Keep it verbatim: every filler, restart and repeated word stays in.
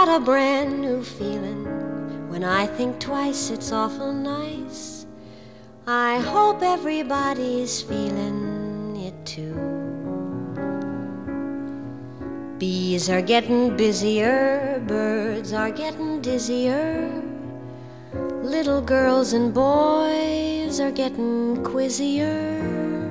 got a brand new feeling. When I think twice, it's awful nice. I hope everybody's feeling it too. Bees are getting busier, birds are getting dizzier. Little girls and boys are getting quizzier.